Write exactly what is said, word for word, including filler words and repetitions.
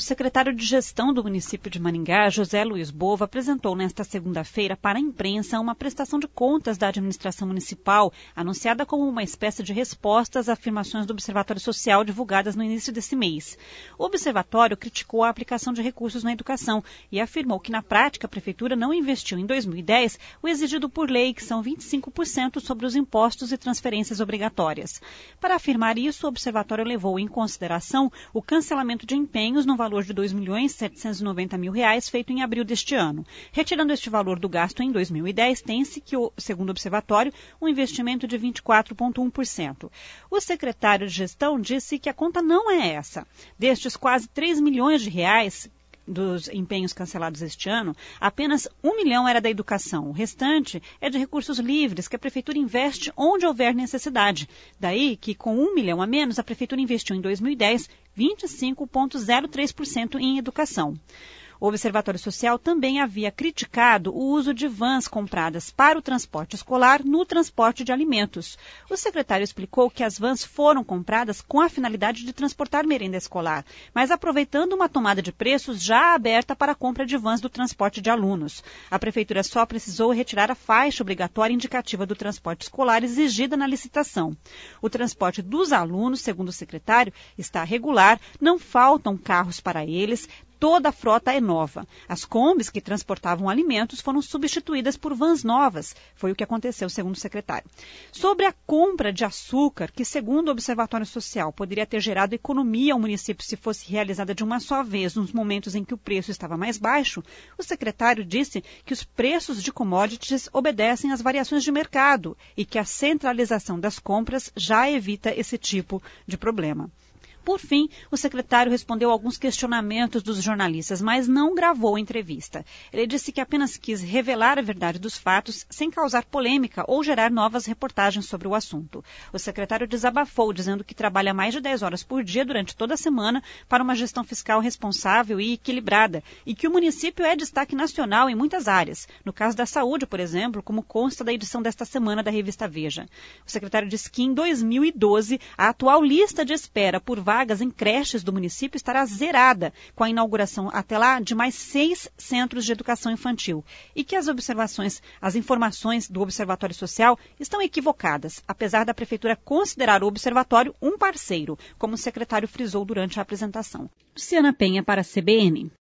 secretário de Gestão do município de Maringá, José Luiz Bova, apresentou nesta segunda-feira para a imprensa uma prestação de contas da administração municipal, anunciada como uma espécie de resposta às afirmações do Observatório Social divulgadas no início desse mês. O observatório criticou a aplicação de recursos na educação e afirmou que, na prática, a prefeitura não investiu em dois mil e dez o exigido por lei, que são vinte e cinco por cento sobre os impostos e transferências obrigatórias. Para afirmar isso, o observatório levou em consideração o cancelamento de empenhos no valor de dois milhões setecentos e noventa mil reais feito em abril deste ano. Retirando este valor do gasto em dois mil e dez, tem-se que, segundo o observatório, um investimento de vinte e quatro vírgula um por cento. O secretário de Gestão disse que a conta não é essa. Destes quase três milhões de reais dos empenhos cancelados este ano, apenas um milhão era da educação. O restante é de recursos livres que a Prefeitura investe onde houver necessidade. Daí que, com um milhão a menos, a Prefeitura investiu em dois mil e dez vinte e cinco vírgula zero três por cento em educação. O Observatório Social também havia criticado o uso de vans compradas para o transporte escolar no transporte de alimentos. O secretário explicou que as vans foram compradas com a finalidade de transportar merenda escolar, mas aproveitando uma tomada de preços já aberta para a compra de vans do transporte de alunos. A Prefeitura só precisou retirar a faixa obrigatória indicativa do transporte escolar exigida na licitação. O transporte dos alunos, segundo o secretário, está regular, não faltam carros para eles. Toda a frota é nova. As combis que transportavam alimentos foram substituídas por vans novas. Foi o que aconteceu, segundo o secretário. Sobre a compra de açúcar, que, segundo o Observatório Social, poderia ter gerado economia ao município se fosse realizada de uma só vez nos momentos em que o preço estava mais baixo, o secretário disse que os preços de commodities obedecem às variações de mercado e que a centralização das compras já evita esse tipo de problema. Por fim, o secretário respondeu alguns questionamentos dos jornalistas, mas não gravou a entrevista. Ele disse que apenas quis revelar a verdade dos fatos sem causar polêmica ou gerar novas reportagens sobre o assunto. O secretário desabafou, dizendo que trabalha mais de dez horas por dia durante toda a semana para uma gestão fiscal responsável e equilibrada, e que o município é destaque nacional em muitas áreas. No caso da saúde, por exemplo, como consta da edição desta semana da revista Veja. O secretário disse que em dois mil e doze a atual lista de espera por vagas vagas em creches do município estará zerada, com a inauguração até lá de mais seis centros de educação infantil, e que as observações, as informações do Observatório Social estão equivocadas, apesar da Prefeitura considerar o Observatório um parceiro, como o secretário frisou durante a apresentação. Luciana Penha para a C B N.